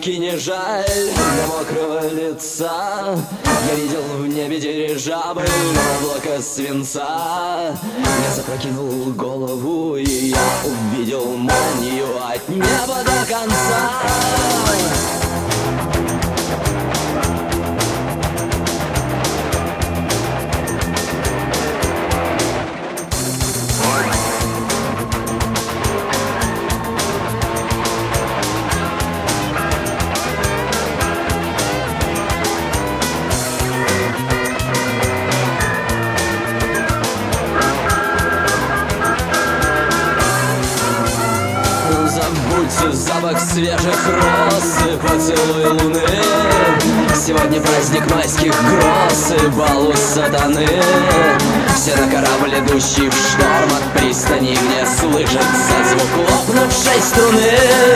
щеки не жаль до мокрого лица. Я видел в небе дирижабль, облако свинца. Я запрокинул голову, и я увидел молнию от неба до конца. Запах свежих роз и поцелуй луны. Сегодня праздник майских гроз и бал у сатаны. Все на корабль, идущий в шторм, от пристани мне слышится звук лопнувшей струны.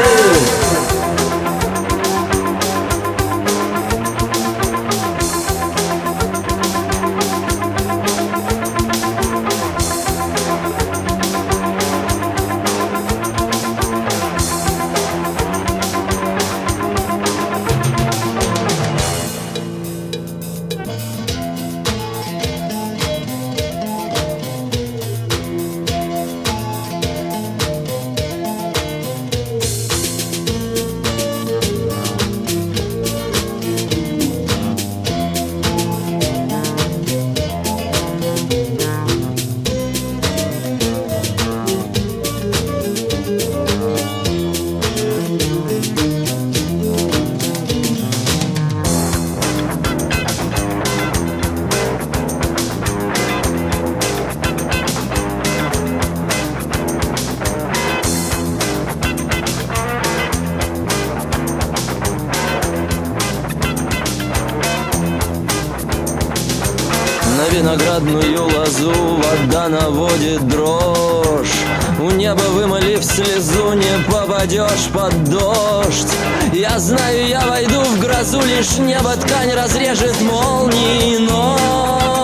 На виноградную лозу вода наводит дрожь. У неба, вымолив слезу, не попадешь под дождь. Я знаю, я войду в грозу, лишь небо ткань разрежет молнией, но